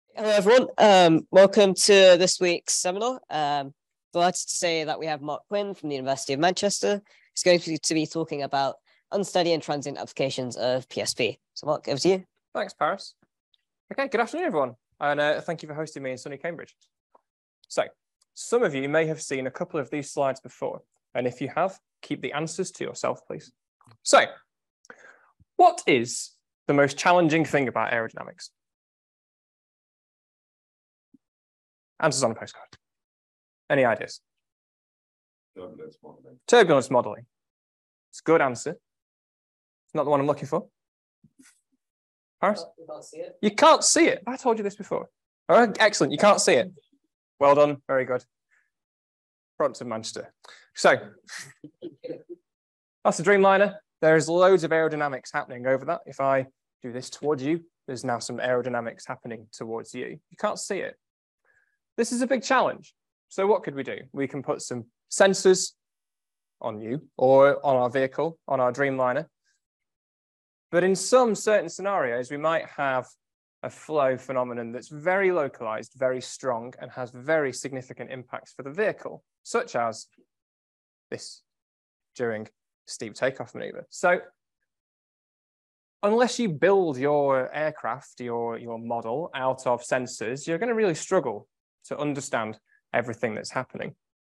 Hello, everyone. Welcome to this week's seminar. Delighted to say that we have Mark Quinn from the University of Manchester. He's going to be talking about unsteady and transient applications of PSP. So Mark, over to you. Thanks, Paris. Okay, good afternoon, everyone. And thank you for hosting me in sunny Cambridge. So some of you may have seen a couple of these slides before. And if you have, keep the answers to yourself, please. So what is the most challenging thing about aerodynamics? Answers on a postcard. Any ideas? Turbulence modeling. Turbulence modeling. It's a good answer. It's not the one I'm looking for. Paris? You can't see it. You can't see it. I told you this before. All right, excellent. You can't see it. Well done. Very good. Front of Manchester. So that's a Dreamliner. There's loads of aerodynamics happening over that. If I do this towards you, there's now some aerodynamics happening towards you. You can't see it. This is a big challenge. So what could we do? We can put some sensors on you or on our vehicle, on our Dreamliner. But in some certain scenarios, we might have a flow phenomenon that's very localized, very strong, and has very significant impacts for the vehicle, such as this during steep takeoff maneuver. So unless you build your aircraft, your model out of sensors, you're going to really struggle to understand everything that's happening.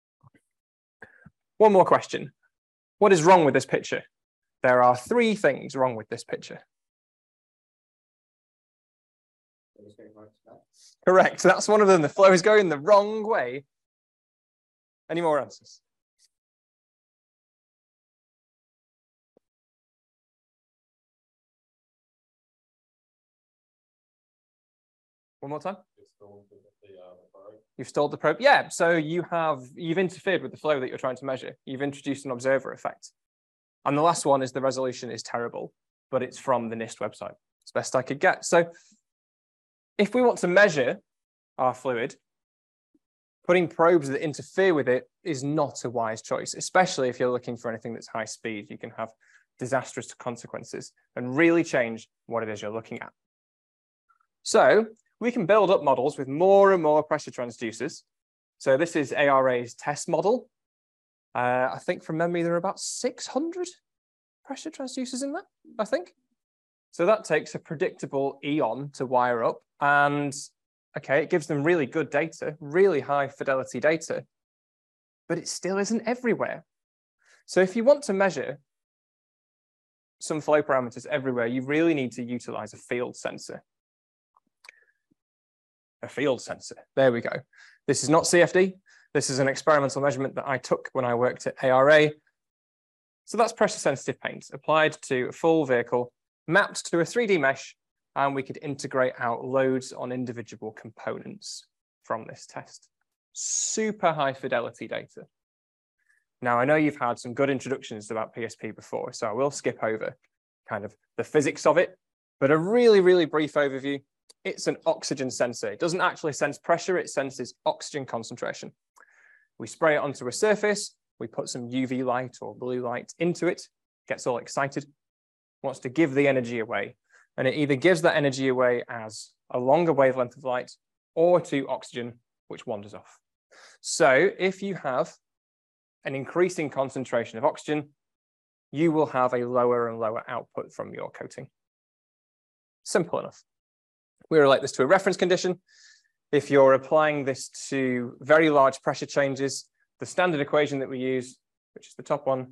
One more question. What is wrong with this picture? There are 3 things wrong with this picture. Correct, that's one of them. The flow is going the wrong way. Any more answers? One more time. You've stalled the probe. Yeah, so you've interfered with the flow that you're trying to measure. You've introduced an observer effect. And the last one is the resolution is terrible, but it's from the NIST website. It's best I could get. So if we want to measure our fluid, putting probes that interfere with it is not a wise choice, especially if you're looking for anything that's high speed. You can have disastrous consequences and really change what it is you're looking at. So we can build up models with more and more pressure transducers. So this is ARA's test model. I think from memory, there are about 600 pressure transducers in there, I think. So that takes a predictable Eon to wire up. And okay, it gives them really good data, really high fidelity data, but it still isn't everywhere. So if you want to measure some flow parameters everywhere, you really need to utilize a field sensor. A field sensor. There we go. This is not CFD. This is an experimental measurement that I took when I worked at ARA. So that's pressure sensitive paint applied to a full vehicle, mapped to a 3D mesh, and we could integrate out loads on individual components from this test. Super high fidelity data. Now, I know you've had some good introductions about PSP before, so I will skip over kind of the physics of it, but a really, really brief overview. It's an oxygen sensor. It doesn't actually sense pressure, it senses oxygen concentration. We spray it onto a surface, we put some UV light or blue light into it, gets all excited, wants to give the energy away. And it either gives that energy away as a longer wavelength of light or to oxygen, which wanders off. So if you have an increasing concentration of oxygen, you will have a lower and lower output from your coating. Simple enough. We relate this to a reference condition. If you're applying this to very large pressure changes, the standard equation that we use, which is the top one,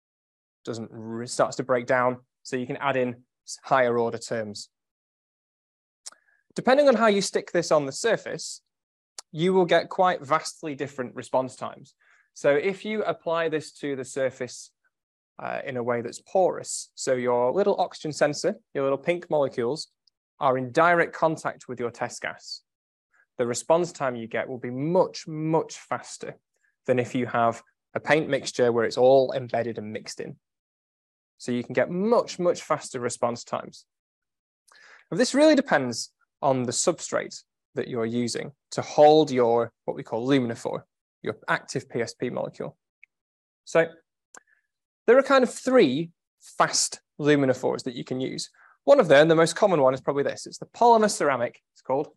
starts to break down, so you can add in higher order terms. Depending on how you stick this on the surface, you will get quite vastly different response times. So if you apply this to the surface in a way that's porous, so your little oxygen sensor, your little pink molecules, are in direct contact with your test gas, the response time you get will be much, much faster than if you have a paint mixture where it's all embedded and mixed in. So you can get much, much faster response times. But this really depends on the substrate that you're using to hold your, what we call luminophore, your active PSP molecule. So there are kind of 3 fast luminophores that you can use. One of them, the most common one, is probably this. It's the polymer ceramic, it's called.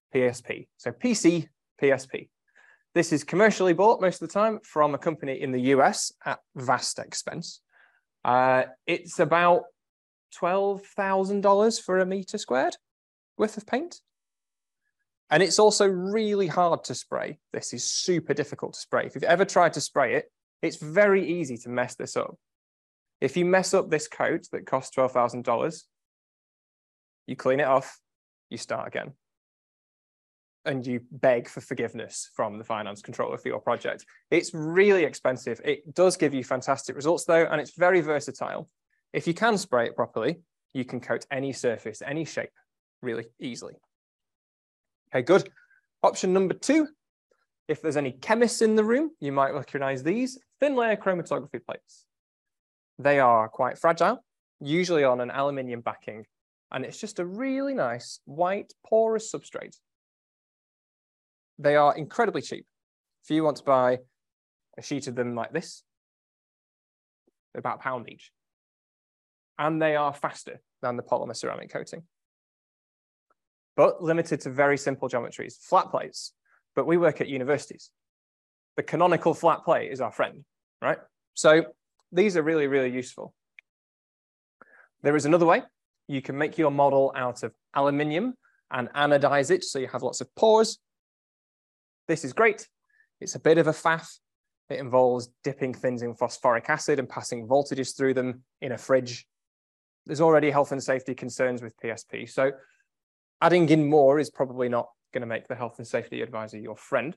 PSP. So PC, PSP. This is commercially bought most of the time from a company in the US at vast expense. It's about $12,000 for a meter squared worth of paint. And it's also really hard to spray. This is super difficult to spray. If you've ever tried to spray it, it's very easy to mess this up. If you mess up this coat that costs $12,000, you clean it off, you start again. And you beg for forgiveness from the finance controller for your project. It's really expensive. It does give you fantastic results though, and it's very versatile. If you can spray it properly, you can coat any surface, any shape, really easily. Okay, good. Option number 2, if there's any chemists in the room, you might recognize these thin layer chromatography plates. They are quite fragile, usually on an aluminium backing, and it's just a really nice white porous substrate. They are incredibly cheap. If you want to buy a sheet of them like this, they're about £1 each. And they are faster than the polymer ceramic coating, but limited to very simple geometries, flat plates. But we work at universities. The canonical flat plate is our friend, right? So these are really, really useful. There is another way. You can make your model out of aluminium and anodize it so you have lots of pores. This is great. It's a bit of a faff. It involves dipping things in phosphoric acid and passing voltages through them in a fridge. There's already health and safety concerns with PSP, so adding in more is probably not going to make the health and safety advisor your friend.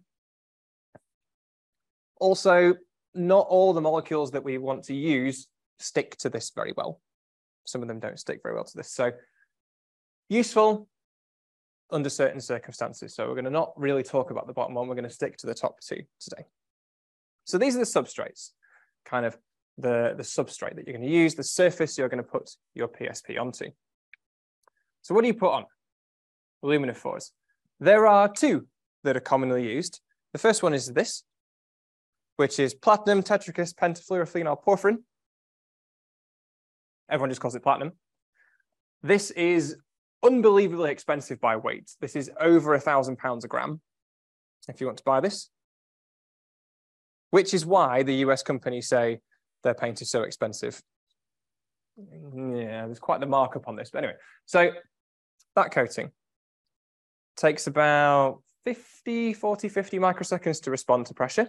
Also, not all the molecules that we want to use stick to this very well. Some of them don't stick very well to this. So useful under certain circumstances. So we're going to not really talk about the bottom one. We're going to stick to the top 2 today. So these are the substrates, kind of the substrate that you're going to use, the surface you're going to put your PSP onto. So what do you put on? Luminophores. There are 2 that are commonly used. The first one is this, which is platinum tetrakis pentafluorophenol porphyrin. Everyone just calls it platinum. This is unbelievably expensive by weight. This is over £1,000 a gram, if you want to buy this, which is why the US companies say their paint is so expensive. Yeah, there's quite the markup on this. But anyway, so that coating takes about 50 microseconds to respond to pressure.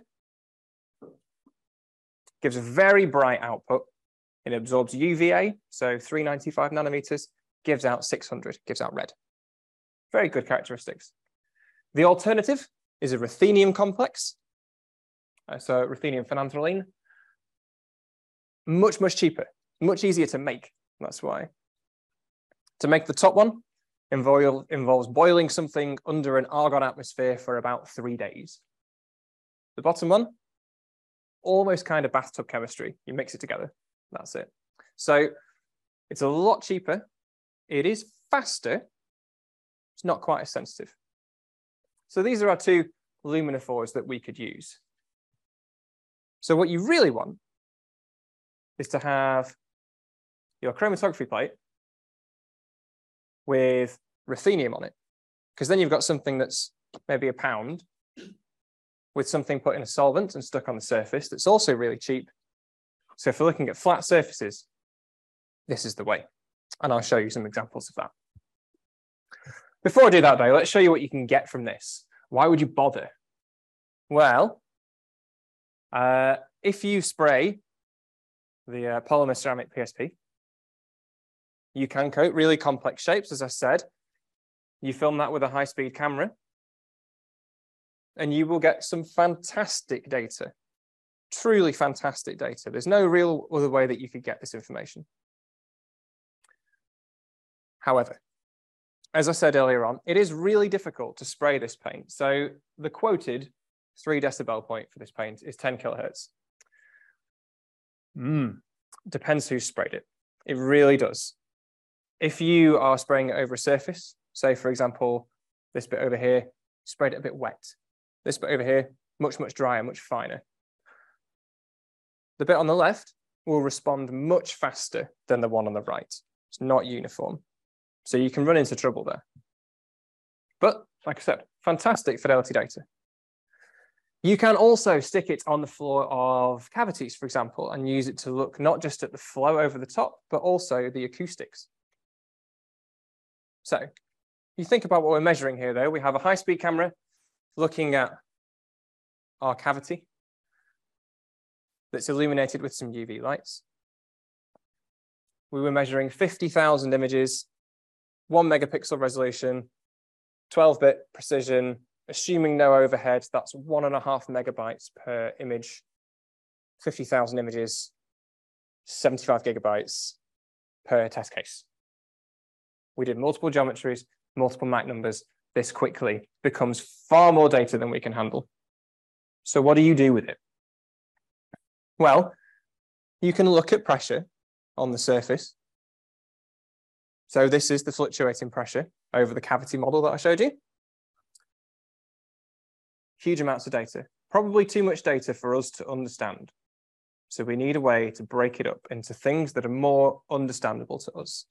Gives a very bright output. It absorbs UVA, so 395 nanometers, gives out 600, gives out red. Very good characteristics. The alternative is a ruthenium complex. So ruthenium phenanthroline. Much, much cheaper, much easier to make. That's why. To make the top one involves boiling something under an argon atmosphere for about 3 days. The bottom one, almost kind of bathtub chemistry. You mix it together. That's it. So it's a lot cheaper. It is faster. It's not quite as sensitive. So these are our 2 luminophores that we could use. So what you really want is to have your chromatography plate with ruthenium on it, because then you've got something that's maybe £1 with something put in a solvent and stuck on the surface that's also really cheap. So if we're looking at flat surfaces, this is the way. And I'll show you some examples of that. Before I do that though, let's show you what you can get from this. Why would you bother? Well, if you spray the polymer ceramic PSP, you can coat really complex shapes, as I said. You film that with a high-speed camera, and you will get some fantastic data, truly fantastic data. There's no real other way that you could get this information. However, as I said earlier on, it is really difficult to spray this paint. So the quoted 3 decibel point for this paint is 10 kilohertz. Depends who sprayed it. It really does. If you are spraying it over a surface, say for example, this bit over here, sprayed it a bit wet. This bit over here, much, much drier, much finer. The bit on the left will respond much faster than the one on the right. It's not uniform. So you can run into trouble there. But like I said, fantastic fidelity data. You can also stick it on the floor of cavities, for example, and use it to look not just at the flow over the top, but also the acoustics. So you think about what we're measuring here, though. We have a high-speed camera looking at our cavity that's illuminated with some UV lights. We were measuring 50,000 images, 1 megapixel resolution, 12-bit precision, assuming no overhead. That's 1.5 megabytes per image, 50,000 images, 75 gigabytes per test case. We did multiple geometries, multiple Mach numbers. This quickly becomes far more data than we can handle. So what do you do with it? Well, you can look at pressure on the surface. So this is the fluctuating pressure over the cavity model that I showed you. Huge amounts of data, probably too much data for us to understand. So we need a way to break it up into things that are more understandable to us.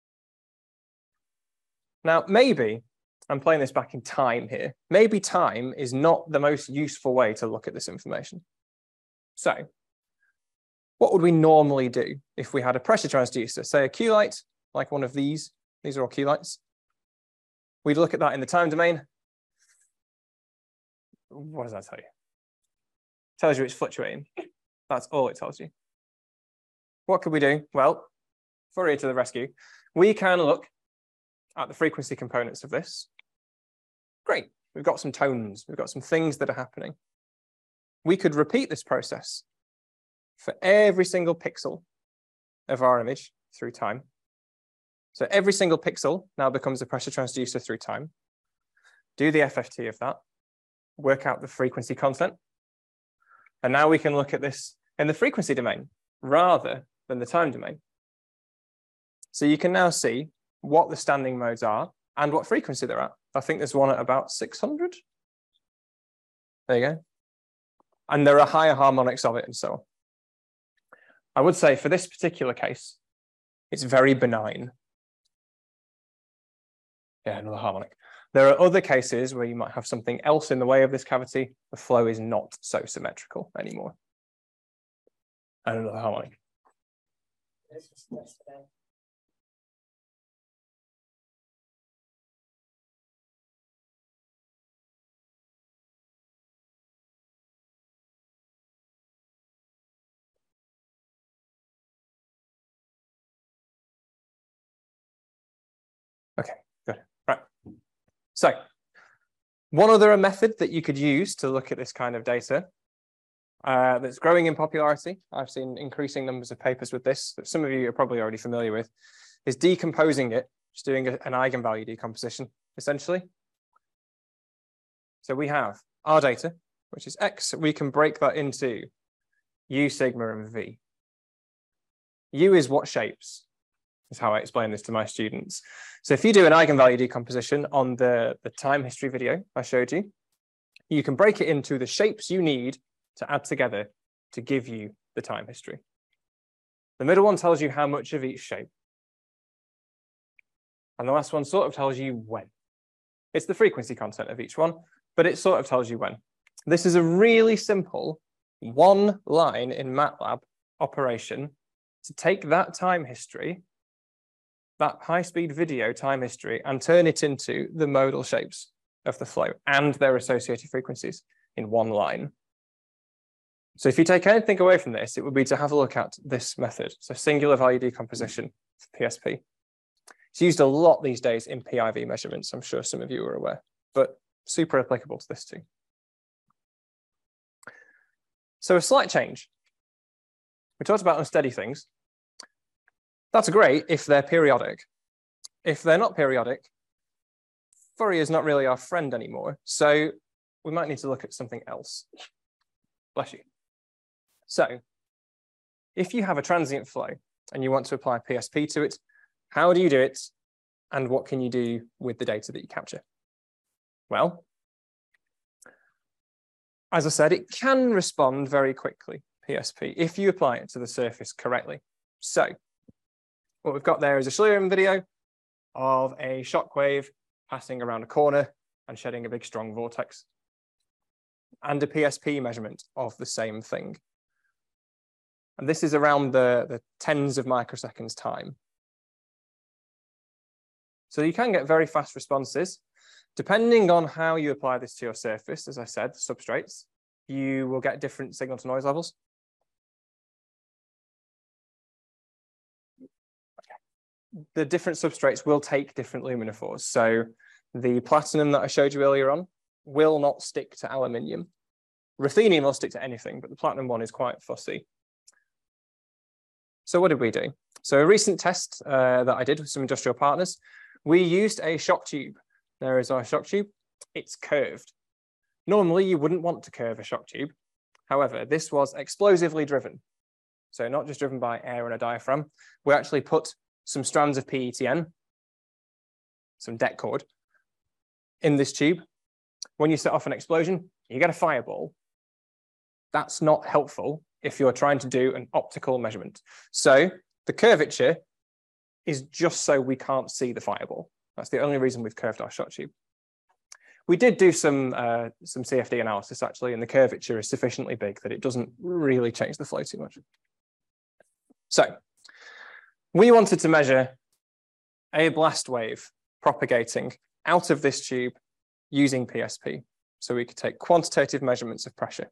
Now, maybe, I'm playing this back in time here, maybe time is not the most useful way to look at this information. So what would we normally do if we had a pressure transducer, say a Q light, like one of these are all Q lights. We'd look at that in the time domain. What does that tell you? It tells you it's fluctuating. That's all it tells you. What could we do? Well, Fourier to the rescue. We can look at the frequency components of this. Great, we've got some tones, we've got some things that are happening. We could repeat this process for every single pixel of our image through time. So every single pixel now becomes a pressure transducer through time. Do the FFT of that, work out the frequency content. And now we can look at this in the frequency domain rather than the time domain. So you can now see what the standing modes are and what frequency they're at. I think there's one at about 600. There you go. And there are higher harmonics of it and so on. I would say for this particular case, it's very benign. Yeah, another harmonic. There are other cases where you might have something else in the way of this cavity. The flow is not so symmetrical anymore. And another harmonic. Okay, good. Right. So one other method that you could use to look at this kind of data that's growing in popularity, I've seen increasing numbers of papers with this, that some of you are probably already familiar with, is decomposing it, just doing an eigenvalue decomposition, essentially. So we have our data, which is X. We can break that into U, sigma, and V. U is what shapes, is how I explain this to my students. So if you do an eigenvalue decomposition on the time history video I showed you, you can break it into the shapes you need to add together to give you the time history. The middle one tells you how much of each shape. And the last one sort of tells you when. It's the frequency content of each one, but it sort of tells you when. This is a really simple one line in MATLAB operation to take that time history, that high-speed video time history, and turn it into the modal shapes of the flow and their associated frequencies in one line. So if you take anything away from this, it would be to have a look at this method. So singular value decomposition for PSP. It's used a lot these days in PIV measurements. I'm sure some of you are aware, but super applicable to this too. So a slight change. We talked about unsteady things. That's great if they're periodic. If they're not periodic, Fourier is not really our friend anymore. So we might need to look at something else. Bless you. So if you have a transient flow and you want to apply PSP to it, how do you do it? And what can you do with the data that you capture? Well, as I said, it can respond very quickly, PSP, if you apply it to the surface correctly. So what we've got there is a Schlieren video of a shockwave passing around a corner and shedding a big strong vortex. And a PSP measurement of the same thing. And this is around the tens of microseconds time. So you can get very fast responses. Depending on how you apply this to your surface, as I said, the substrates, you will get different signal to noise levels. The different substrates will take different luminophores. So the platinum that I showed you earlier on will not stick to aluminium. Ruthenium will stick to anything, but the platinum one is quite fussy. So what did we do? So a recent test that I did with some industrial partners, we used a shock tube. There is our shock tube. It's curved. Normally, you wouldn't want to curve a shock tube. However, this was explosively driven. So not just driven by air and a diaphragm. We actually put some strands of PETN, some det cord, in this tube. When you set off an explosion, you get a fireball. That's not helpful if you're trying to do an optical measurement. So the curvature is just so we can't see the fireball. That's the only reason we've curved our shock tube. We did do some CFD analysis actually, and the curvature is sufficiently big that it doesn't really change the flow too much. So we wanted to measure a blast wave propagating out of this tube using PSP. So we could take quantitative measurements of pressure.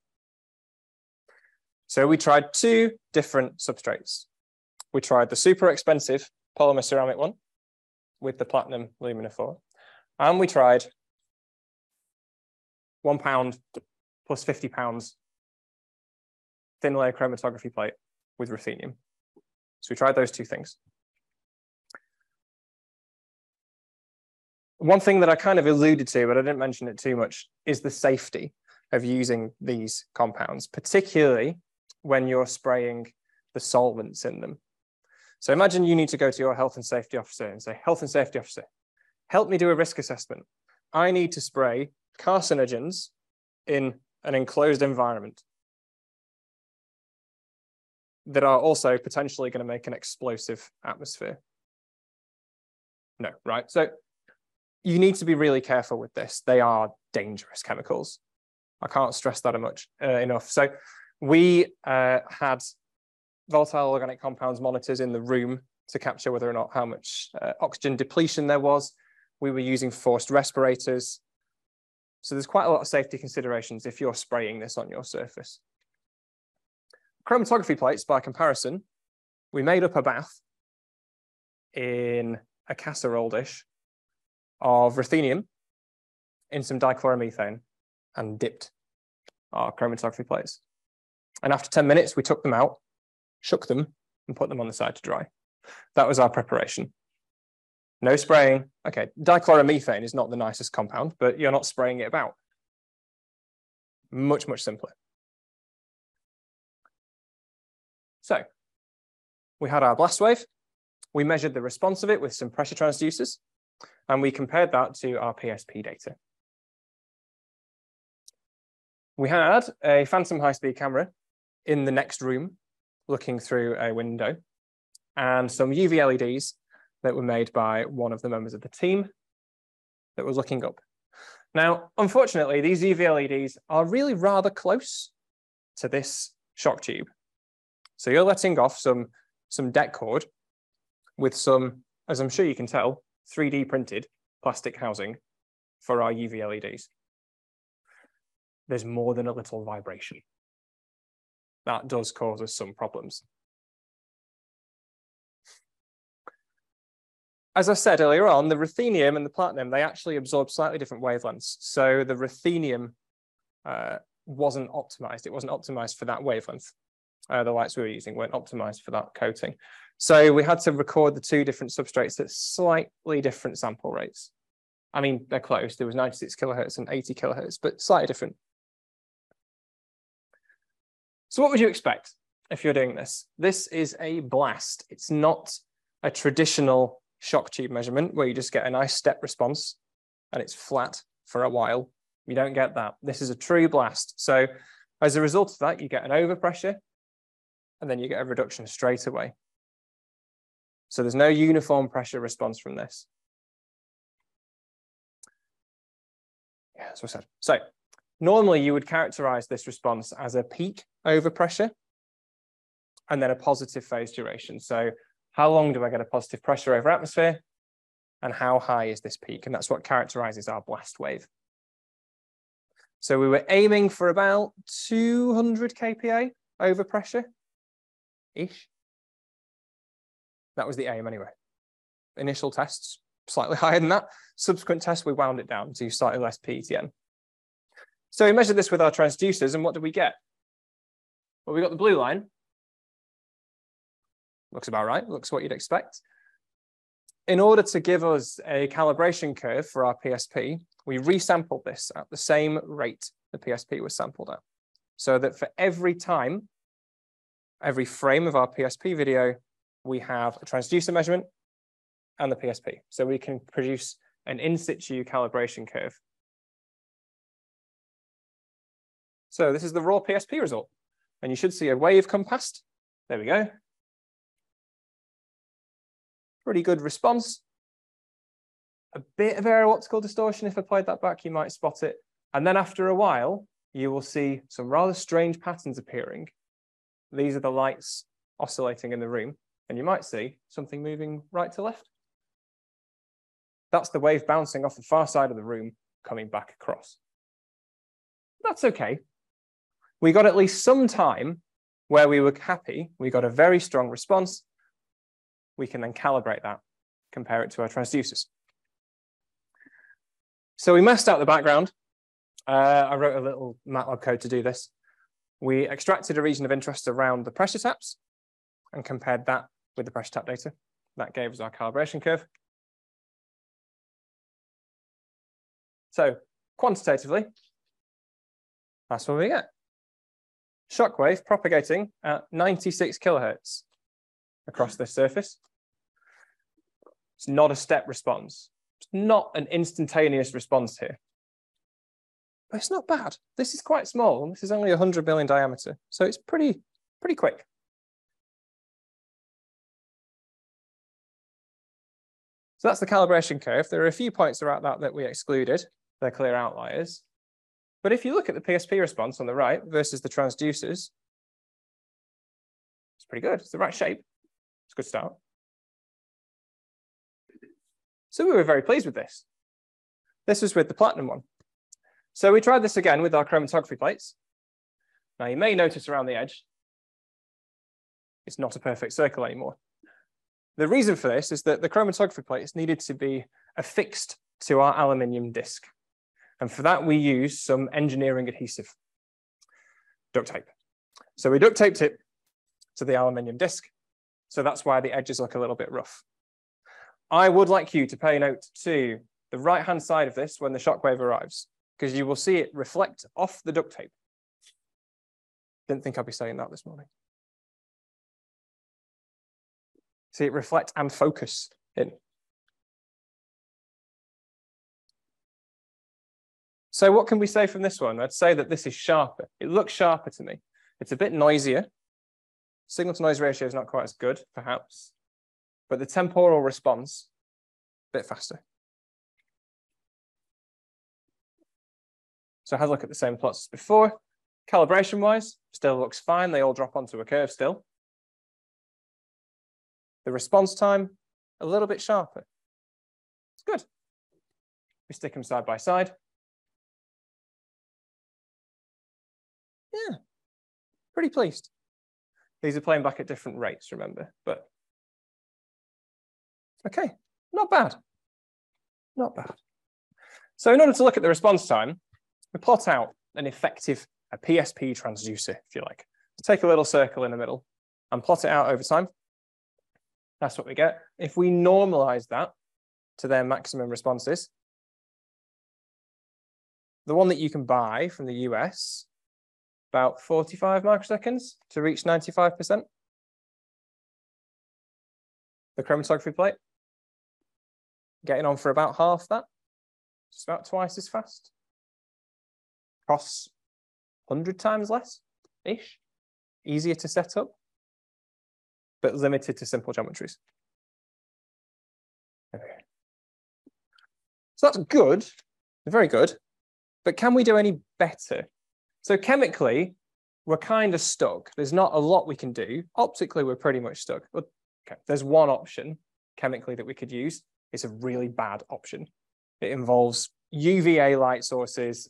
So we tried two different substrates. We tried the super expensive polymer ceramic one with the platinum luminophore, and we tried £1 plus £50 thin layer chromatography plate with ruthenium. So we tried those two things. One thing that I kind of alluded to, but I didn't mention it too much, is the safety of using these compounds, particularly when you're spraying the solvents in them. So imagine you need to go to your health and safety officer and say, health and safety officer, help me do a risk assessment. I need to spray carcinogens in an enclosed environment that are also potentially going to make an explosive atmosphere. No, right? So you need to be really careful with this. They are dangerous chemicals. I can't stress that enough. So we had volatile organic compounds monitors in the room to capture whether or not how much oxygen depletion there was. We were using forced respirators. So there's quite a lot of safety considerations if you're spraying this on your surface. Chromatography plates, by comparison, we made up a bath in a casserole dish of ruthenium in some dichloromethane and dipped our chromatography plates. And after 10 minutes, we took them out, shook them, and put them on the side to dry. That was our preparation. No spraying. Okay, dichloromethane is not the nicest compound, but you're not spraying it about. Much, much simpler. So we had our blast wave. We measured the response of it with some pressure transducers, and we compared that to our PSP data. We had a phantom high-speed camera in the next room looking through a window, and some UV LEDs that were made by one of the members of the team that was looking up. Now, unfortunately, these UV LEDs are really rather close to this shock tube. So you're letting off some det cord with some, as I'm sure you can tell, 3D printed plastic housing for our UV LEDs. There's more than a little vibration. That does cause us some problems. As I said earlier on, the ruthenium and the platinum, they actually absorb slightly different wavelengths. So the ruthenium wasn't optimized. It wasn't optimized for that wavelength. The lights we were using weren't optimized for that coating. So we had to record the two different substrates at slightly different sample rates. I mean, they're close. There was 96 kilohertz and 80 kilohertz, but slightly different. So what would you expect if you're doing this? This is a blast. It's not a traditional shock tube measurement where you just get a nice step response and it's flat for a while. You don't get that. This is a true blast. So as a result of that, you get an overpressure and then you get a reduction straight away. So there's no uniform pressure response from this. Yeah, that's what I said. So normally you would characterize this response as a peak over pressure and then a positive phase duration. So how long do I get a positive pressure over atmosphere? And how high is this peak? And that's what characterizes our blast wave. So we were aiming for about 200 kPa over pressure-ish. That was the aim anyway. Initial tests, slightly higher than that. Subsequent tests, we wound it down to slightly less PETN. So we measured this with our transducers, and what did we get? Well, we got the blue line. Looks about right, looks what you'd expect. In order to give us a calibration curve for our PSP, we resampled this at the same rate the PSP was sampled at. So that for every time, every frame of our PSP video, we have a transducer measurement and the PSP. So we can produce an in situ calibration curve. So this is the raw PSP result. And you should see a wave come past. There we go. Pretty good response. A bit of aerooptical distortion. If I played that back, you might spot it. And then after a while, you will see some rather strange patterns appearing. These are the lights oscillating in the room. And you might see something moving right to left. That's the wave bouncing off the far side of the room, coming back across. That's okay. We got at least some time where we were happy. We got a very strong response. We can then calibrate that, compare it to our transducers. So we masked out the background. I wrote a little MATLAB code to do this. We extracted a region of interest around the pressure taps and compared that with the pressure tap data. That gave us our calibration curve. So quantitatively, that's what we get. Shockwave propagating at 96 kilohertz across this surface. It's not a step response. It's not an instantaneous response here. But it's not bad. This is quite small. This is only 100 million diameter. So it's pretty quick. So that's the calibration curve. There are a few points around that we excluded. They're clear outliers. But if you look at the PSP response on the right versus the transducers, it's pretty good. It's the right shape. It's a good start. So we were very pleased with this. This was with the platinum one. So we tried this again with our chromatography plates. Now you may notice around the edge, it's not a perfect circle anymore. The reason for this is that the chromatography plates needed to be affixed to our aluminium disc. And for that, we used some engineering adhesive, duct tape. So we duct taped it to the aluminium disc. So that's why the edges look a little bit rough. I would like you to pay note to the right-hand side of this when the shockwave arrives, because you will see it reflect off the duct tape. Didn't think I'd be saying that this morning. See it reflect and focus in. So what can we say from this one? I'd say that this is sharper. It looks sharper to me. It's a bit noisier. Signal to noise ratio is not quite as good, perhaps, but the temporal response, a bit faster. So have a look at the same plots as before. Calibration-wise, still looks fine. They all drop onto a curve still. The response time, a little bit sharper. It's good. We stick them side by side. Yeah, pretty pleased. These are playing back at different rates, remember, but okay, not bad. Not bad. So in order to look at the response time, we plot out an effective PSP transducer, if you like. Take a little circle in the middle and plot it out over time. That's what we get. If we normalize that to their maximum responses, the one that you can buy from the US, about 45 microseconds to reach 95%. The chromatography plate, getting on for about half that. It's about twice as fast. Costs 100 times less-ish. Easier to set up, but limited to simple geometries. Okay. So that's good, very good. But can we do any better? So chemically, we're kind of stuck. There's not a lot we can do. Optically, we're pretty much stuck. But okay, there's one option chemically that we could use. It's a really bad option. It involves UVB light sources,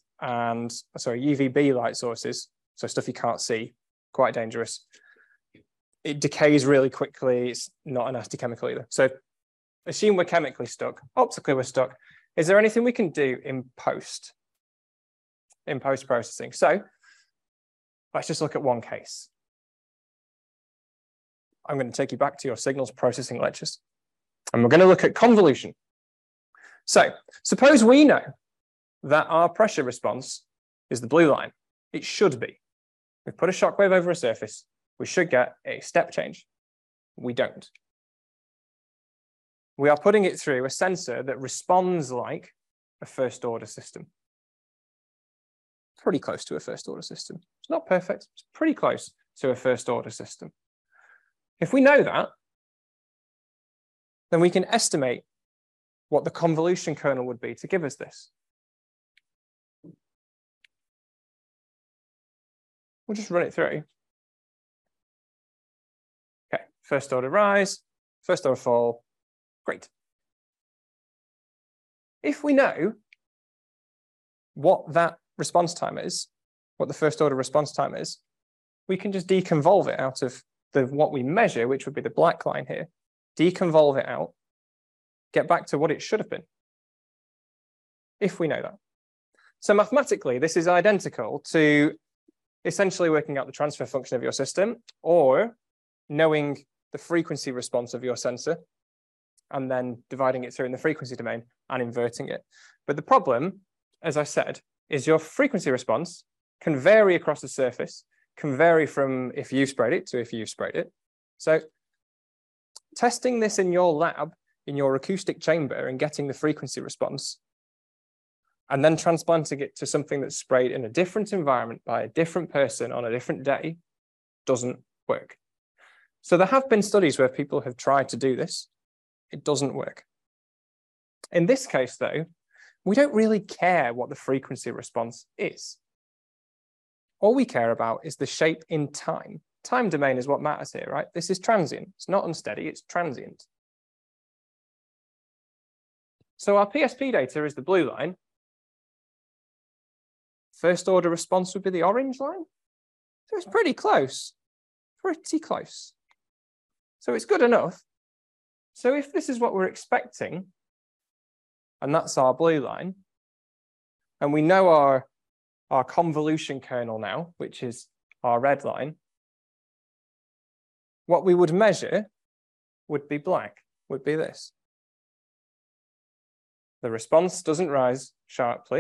so stuff you can't see, quite dangerous. It decays really quickly. It's not a nasty chemical either. So assume we're chemically stuck. Optically, we're stuck. Is there anything we can do in post-processing? So let's just look at one case. I'm going to take you back to your signals processing lectures, and we're going to look at convolution. So suppose we know that our pressure response is the blue line. It should be. We've put a shock wave over a surface. We should get a step change. We don't. We are putting it through a sensor that responds like a first order system. Pretty close to a first order system. It's not perfect. It's pretty close to a first order system. If we know that, then we can estimate what the convolution kernel would be to give us this. We'll just run it through. Okay, first order rise, first order fall, great. If we know what that response time is, what the first order response time is, we can just deconvolve it out of what we measure, which would be the black line here, deconvolve it out, get back to what it should have been, if we know that. So mathematically, this is identical to essentially working out the transfer function of your system, or knowing the frequency response of your sensor, and then dividing it through in the frequency domain and inverting it. But the problem, as I said, is your frequency response can vary across the surface, can vary from if you sprayed it to if you sprayed it. So testing this in your lab, in your acoustic chamber, and getting the frequency response, and then transplanting it to something that's sprayed in a different environment by a different person on a different day doesn't work. So there have been studies where people have tried to do this. It doesn't work. In this case, though, we don't really care what the frequency response is. All we care about is the shape in time. Time domain is what matters here, right? This is transient. It's not unsteady, it's transient. So our PSP data is the blue line. First order response would be the orange line. So it's pretty close, pretty close. So it's good enough. So if this is what we're expecting, and that's our blue line, and we know our convolution kernel now, which is our red line, what we would measure would be black, would be this. The response doesn't rise sharply.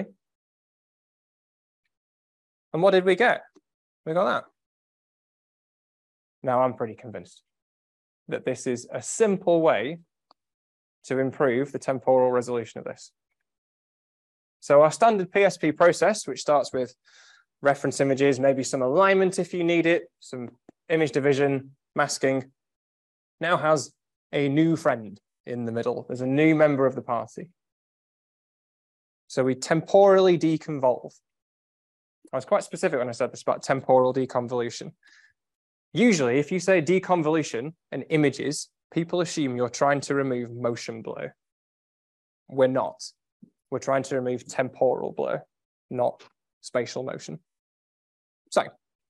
And what did we get? We got that. Now I'm pretty convinced that this is a simple way to improve the temporal resolution of this. So our standard PSP process, which starts with reference images, maybe some alignment if you need it, some image division, masking, now has a new friend in the middle. There's a new member of the party. So we temporally deconvolve. I was quite specific when I said this about temporal deconvolution. Usually, if you say deconvolution and images, people assume you're trying to remove motion blur. We're not. We're trying to remove temporal blur, not spatial motion. So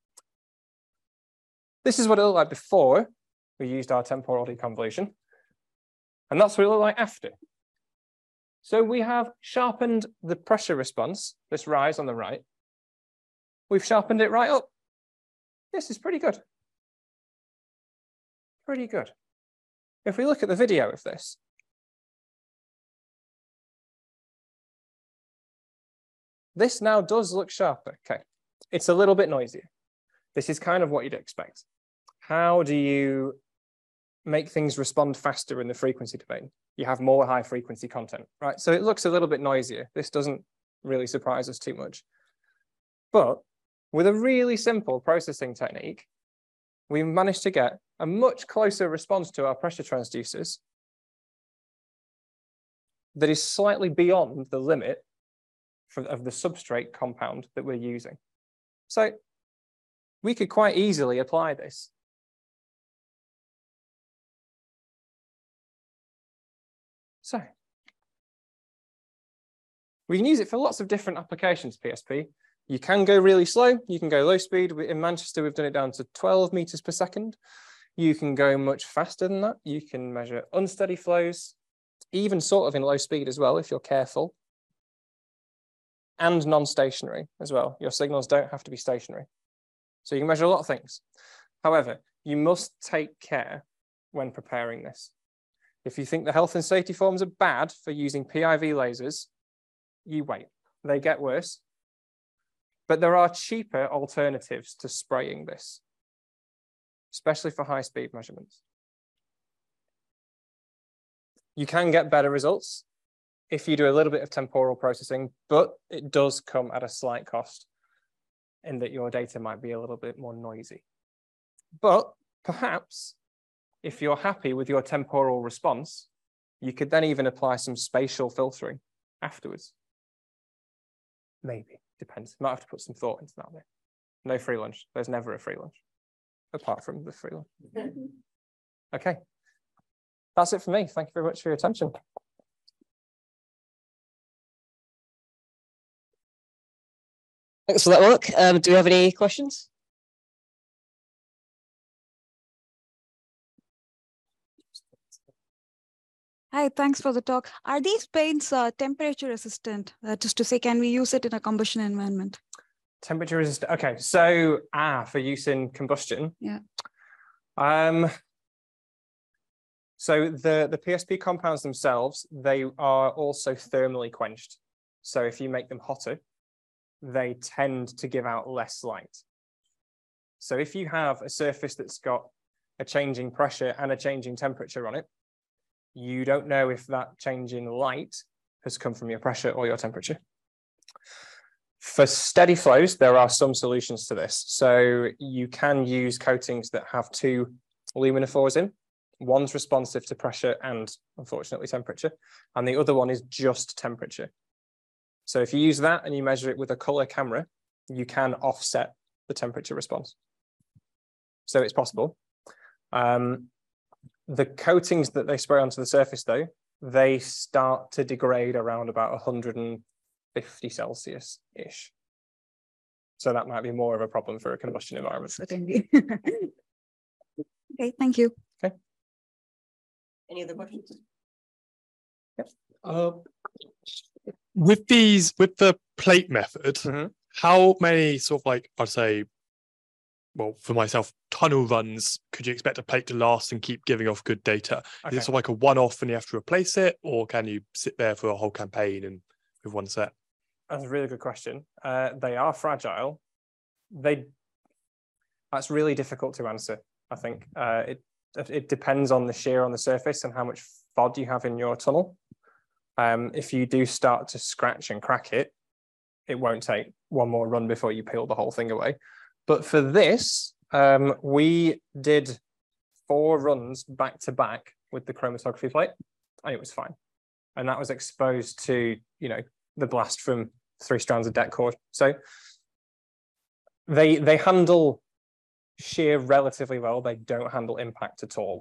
this is what it looked like before we used our temporal deconvolution. And that's what it looked like after. So we have sharpened the pressure response, this rise on the right. We've sharpened it right up. This is pretty good. Pretty good. If we look at the video of this, this now does look sharper. Okay, it's a little bit noisier. This is kind of what you'd expect. How do you make things respond faster in the frequency domain? You have more high frequency content, right? So it looks a little bit noisier. This doesn't really surprise us too much. But with a really simple processing technique, we managed to get a much closer response to our pressure transducers that is slightly beyond the limit of the substrate compound that we're using. So we could quite easily apply this. So we can use it for lots of different applications, PSP. You can go really slow, you can go low speed. In Manchester, we've done it down to 12 meters per second. You can go much faster than that. You can measure unsteady flows, even sort of in low speed as well, if you're careful. And non-stationary as well. Your signals don't have to be stationary. So you can measure a lot of things. However, you must take care when preparing this. If you think the health and safety forms are bad for using PIV lasers, you wait. They get worse. But there are cheaper alternatives to spraying this, especially for high-speed measurements. You can get better results if you do a little bit of temporal processing, but it does come at a slight cost in that your data might be a little bit more noisy. But perhaps if you're happy with your temporal response, you could then even apply some spatial filtering afterwards. Maybe, depends. Might have to put some thought into that bit. No free lunch. There's never a free lunch, apart from the free lunch. Okay, that's it for me. Thank you very much for your attention. Thanks for that, Mark. Do we have any questions? Hi, thanks for the talk. Are these paints temperature resistant? Just to say, can we use it in a combustion environment? Temperature resistant. Okay, so for use in combustion. Yeah. So the PSP compounds themselves, they are also thermally quenched. So if you make them hotter, they tend to give out less light. So if you have a surface that's got a changing pressure and a changing temperature on it, you don't know if that change in light has come from your pressure or your temperature. For steady flows, there are some solutions to this. So you can use coatings that have two luminophores in. One's responsive to pressure and, unfortunately, temperature, and the other one is just temperature. So if you use that and you measure it with a color camera, you can offset the temperature response. So it's possible. The coatings that they spray onto the surface, though, they start to degrade around about 150 Celsius-ish. So that might be more of a problem for a combustion environment. Certainly. Okay, thank you. Okay. Any other questions? Yep. With the plate method, how many sort of like, I'd say, well, for myself, tunnel runs could you expect a plate to last and keep giving off good data? Okay. Is it sort of like a one-off and you have to replace it, or can you sit there for a whole campaign and with one set? That's a really good question. They are fragile. That's really difficult to answer, I think. It depends on the shear on the surface and how much FOD you have in your tunnel. If you do start to scratch and crack it, it won't take one more run before you peel the whole thing away. But for this, we did 4 runs back to back with the chromatography plate, and it was fine. And that was exposed to, the blast from 3 strands of det cord. So they handle shear relatively well. They don't handle impact at all.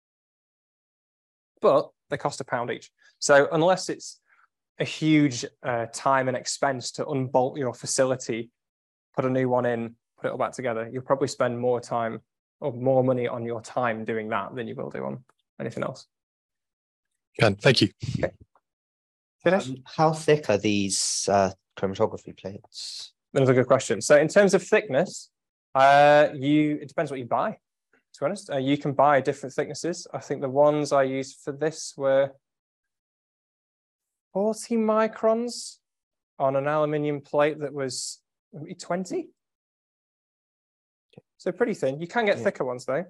But they cost £1 each. So unless it's a huge time and expense to unbolt your facility, put a new one in, put it all back together, you'll probably spend more time or more money on your time doing that than you will do on anything else. Thank you. Okay. How thick are these chromatography plates? Another good question. So in terms of thickness, it depends what you buy, to be honest. You can buy different thicknesses. I think the ones I used for this were 40 microns on an aluminium plate that was maybe 20. So pretty thin. You can get thicker ones though.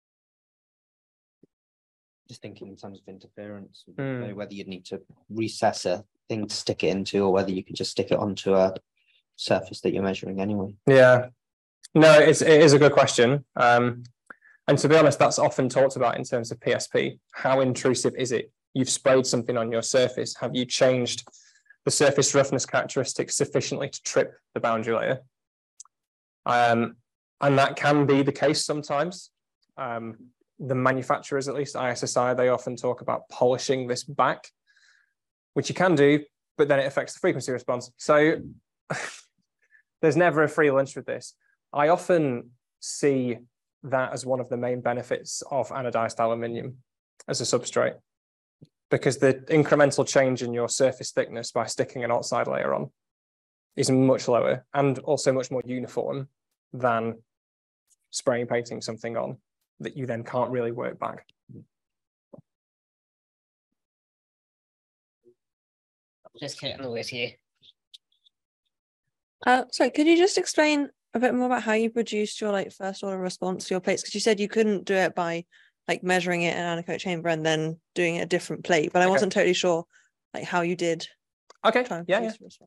Just thinking in terms of interference, whether you'd need to recess a thing to stick it into, or whether you could just stick it onto a surface that you're measuring anyway. Yeah, no, it is a good question. And to be honest, that's often talked about in terms of PSP. How intrusive is it? You've sprayed something on your surface. Have you changed the surface roughness characteristics sufficiently to trip the boundary layer. And that can be the case sometimes. The manufacturers, at least ISSI, they often talk about polishing this back, which you can do, but then it affects the frequency response. So there's never a free lunch with this. I often see that as one of the main benefits of anodized aluminium as a substrate, because the incremental change in your surface thickness by sticking an oxide layer on is much lower and also much more uniform than spraying painting something on that you then can't really work back. Just getting away with you. Sorry, could you just explain a bit more about how you produced your like first order response to your plates? Because you said you couldn't do it by like measuring it in an anechoic chamber and then doing a different plate, but I wasn't totally sure like how you did. Okay, try and yeah. produce the response.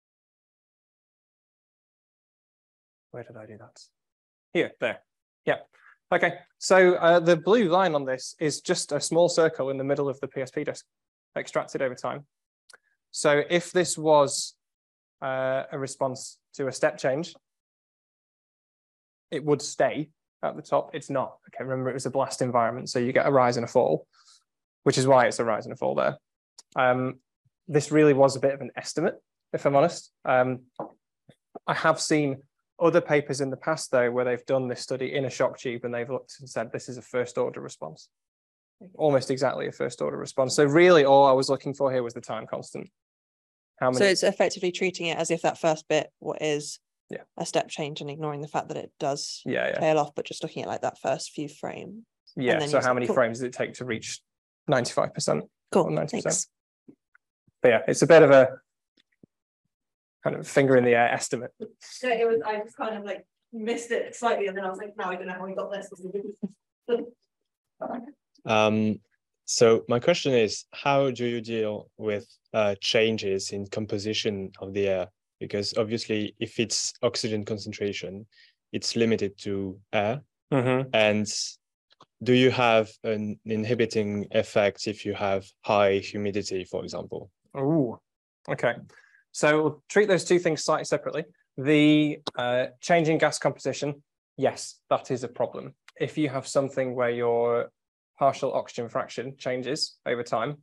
Where did I do that? Here, there. Yeah. Okay, so the blue line on this is just a small circle in the middle of the PSP disk, extracted over time. So if this was a response to a step change, it would stay at the top. It's not. Okay, remember it was a blast environment, so you get a rise and a fall, which is why it's a rise and a fall there. This really was a bit of an estimate, if I'm honest. I have seen other papers in the past, though, where they've done this study in a shock tube and they've looked and said, this is a first order response. Almost exactly a first order response. So really all I was looking for here was the time constant. How many? So it's effectively treating it as if that first bit is Yeah. a step change and ignoring the fact that it does Yeah. tail off, but just looking at like that first few frames. Yeah, then so use how it. many Cool. frames does it take to reach 95%? Cool, Or 90%? thanks. But yeah, it's a bit of a kind of finger in the air estimate. So it was, I just kind of like missed it slightly and then I was like, no, I don't know how we got this. So my question is, how do you deal with changes in composition of the air? Because obviously, if it's oxygen concentration, it's limited to air. Mm-hmm. And do you have an inhibiting effect if you have high humidity, for example? Ooh, okay. So we'll treat those two things slightly separately. The change in gas composition, yes, that is a problem. If you have something where your partial oxygen fraction changes over time,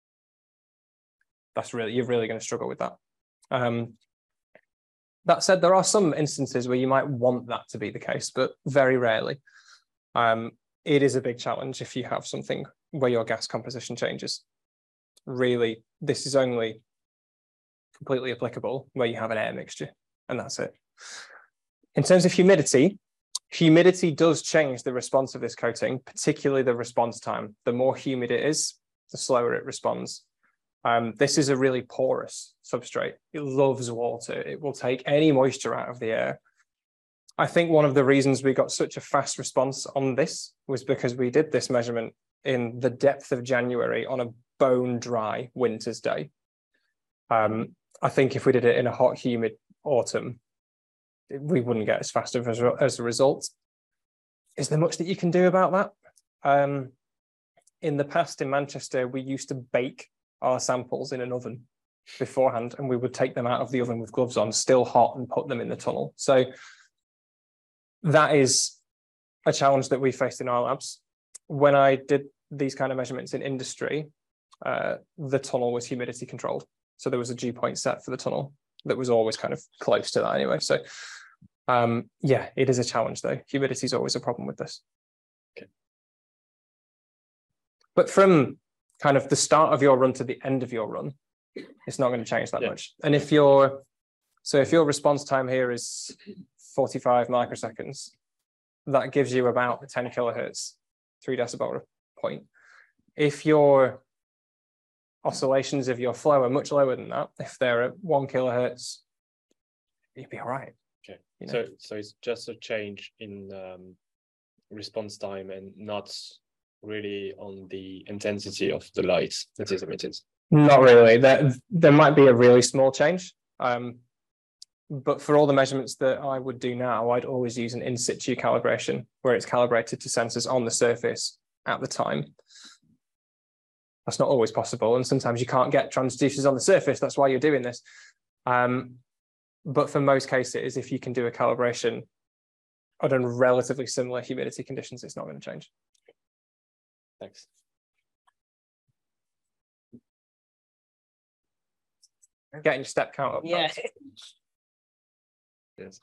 you're really going to struggle with that. That said, there are some instances where you might want that to be the case, but very rarely. It is a big challenge if you have something where your gas composition changes. Really, this is only completely applicable where you have an air mixture, and that's it. In terms of humidity, humidity does change the response of this coating, particularly the response time. The more humid it is, the slower it responds. This is a really porous substrate. It loves water. It will take any moisture out of the air. I think one of the reasons we got such a fast response on this was because we did this measurement in the depth of January on a bone dry winter's day. I think if we did it in a hot, humid autumn, we wouldn't get as fast as a result. Is there much that you can do about that? In the past in Manchester, we used to bake our samples in an oven beforehand, and we would take them out of the oven with gloves on, still hot, and put them in the tunnel. So that is a challenge that we faced in our labs. When I did these kind of measurements in industry, the tunnel was humidity controlled. So there was a dew point set for the tunnel that was always kind of close to that anyway. So yeah, it is a challenge though. Humidity is always a problem with this. Okay. But from kind of the start of your run to the end of your run, it's not going to change that much. And if your response time here is 45 microseconds, that gives you about 10 kilohertz, 3 decibel point. If your oscillations of your flow are much lower than that, if they're at 1 kilohertz, you'd be all right. Okay. You know? So it's just a change in response time and not really on the intensity of the light that is emitted. Not really. There might be a really small change. But for all the measurements that I would do now, I'd always use an in situ calibration where it's calibrated to sensors on the surface at the time. That's not always possible. And sometimes you can't get transducers on the surface. That's why you're doing this. But for most cases, if you can do a calibration under relatively similar humidity conditions, it's not going to change. Thanks. Getting your step count up. Yeah. Yes.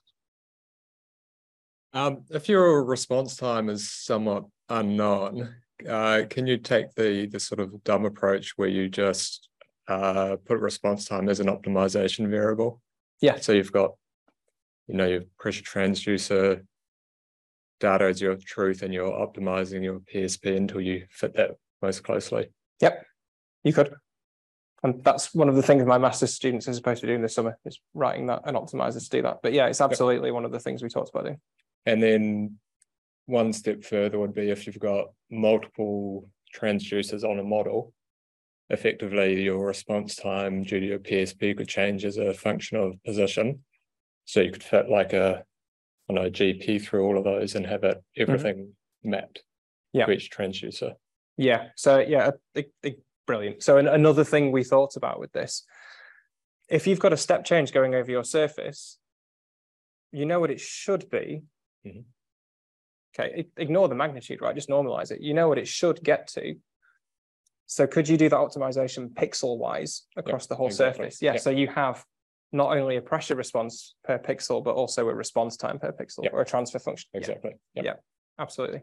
If your response time is somewhat unknown, can you take the sort of dumb approach where you just put response time as an optimization variable? Yeah. So you've got, your pressure transducer data as your truth, and you're optimizing your PSP until you fit that most closely. Yep, you could. And that's one of the things my master's students are supposed to do in the summer, is writing that and optimizers to do that. But yeah, it's absolutely one of the things we talked about doing. And then one step further would be if you've got multiple transducers on a model, effectively your response time due to your PSP could change as a function of position. So you could fit like a GP through all of those and have everything mapped to each transducer. Yeah, so yeah, brilliant. So another thing we thought about with this, if you've got a step change going over your surface, you know what it should be. Mm-hmm. Okay, ignore the magnitude, right? Just normalize it. You know what it should get to. So could you do that optimization pixel-wise across the whole surface? Yeah, so you have not only a pressure response per pixel, but also a response time per pixel or a transfer function. Exactly. Yeah, absolutely.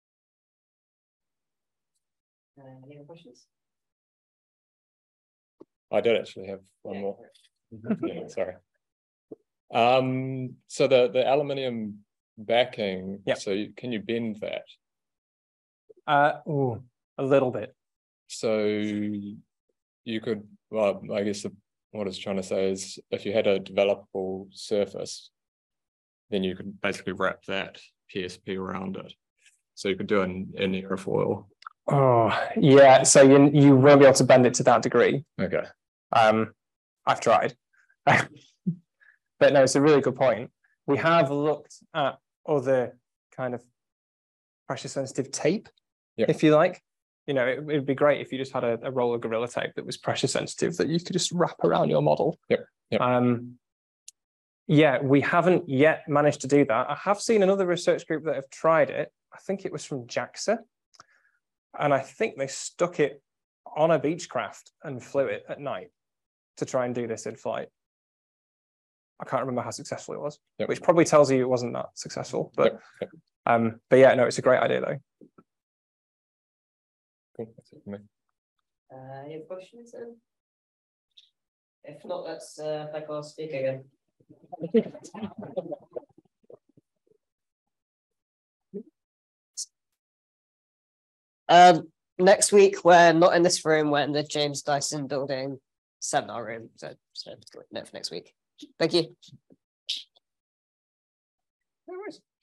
Any other questions? I did actually have one more. Yeah, sorry. So the aluminium backing, so can you bend that? A little bit. So you could, well, I guess what it's trying to say is if you had a developable surface, then you could basically wrap that PSP around it. So you could do an airfoil. Oh, yeah. So you won't be able to bend it to that degree. Okay. I've tried. But no, it's a really good point. We have looked at other kind of pressure sensitive tape, if you like. It would be great if you just had a roll of Gorilla Tape that was pressure sensitive that you could just wrap around your model. Yeah, we haven't yet managed to do that. I have seen another research group that have tried it. I think it was from JAXA. And I think they stuck it on a Beechcraft and flew it at night to try and do this in flight. I can't remember how successful it was, which probably tells you it wasn't that successful. But yeah, no, it's a great idea though. Cool. That's it for me. Any questions then? If not, let's thank our speaker again. Next week, we're not in this room, we're in the James Dyson Building seminar room. So no for next week. Thank you. No worries.